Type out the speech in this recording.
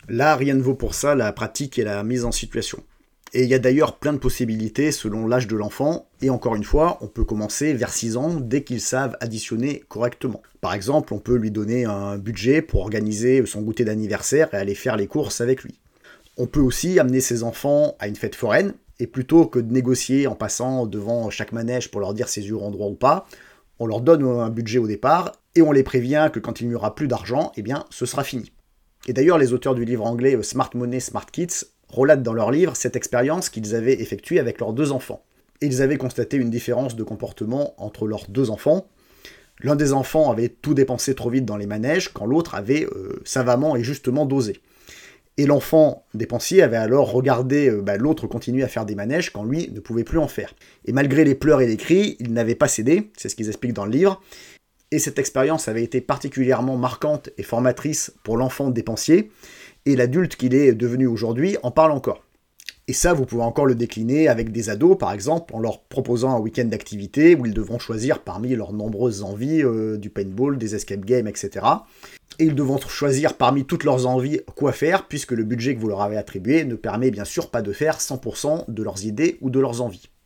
Là, rien ne vaut pour ça la pratique et la mise en situation. Et il y a d'ailleurs plein de possibilités selon l'âge de l'enfant, et encore une fois, on peut commencer vers 6 ans dès qu'ils savent additionner correctement. Par exemple, on peut lui donner un budget pour organiser son goûter d'anniversaire et aller faire les courses avec lui. On peut aussi amener ses enfants à une fête foraine, et plutôt que de négocier en passant devant chaque manège pour leur dire si ils auront droit ou pas, on leur donne un budget au départ, et on les prévient que quand il n'y aura plus d'argent, eh bien, ce sera fini. Et d'ailleurs, les auteurs du livre anglais Smart Money, Smart Kids relatent dans leur livre cette expérience qu'ils avaient effectuée avec leurs 2 enfants. Et ils avaient constaté une différence de comportement entre leurs 2 enfants. L'un des enfants avait tout dépensé trop vite dans les manèges, quand l'autre avait savamment et justement dosé. Et l'enfant dépensier avait alors regardé l'autre continuer à faire des manèges quand lui ne pouvait plus en faire. Et malgré les pleurs et les cris, il n'avait pas cédé, c'est ce qu'ils expliquent dans le livre. Et cette expérience avait été particulièrement marquante et formatrice pour l'enfant dépensier, et l'adulte qu'il est devenu aujourd'hui en parle encore. Et ça, vous pouvez encore le décliner avec des ados, par exemple, en leur proposant un week-end d'activité où ils devront choisir parmi leurs nombreuses envies du paintball, des escape games, etc. Et ils devront choisir parmi toutes leurs envies quoi faire, puisque le budget que vous leur avez attribué ne permet bien sûr pas de faire 100% de leurs idées ou de leurs envies.